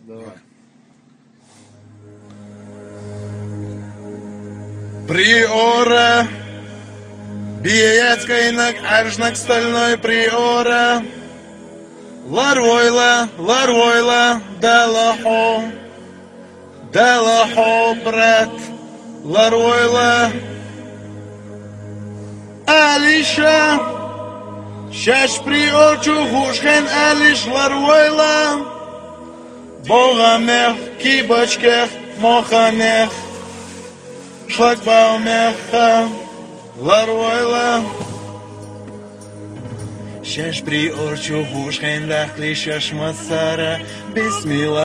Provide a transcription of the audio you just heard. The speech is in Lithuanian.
Давай. Приора, биецкайнак, аршнак стальной приора. Ларвойла, далахо, брат. Ларвойла, Алиша, шаш приор чухушхен Алиш ларвойла. Богамех, кибочкех, моханех. Шлагбаумеха, ларвойла. Шаш приор чухушхен лахли шаш масара. Бисмилла.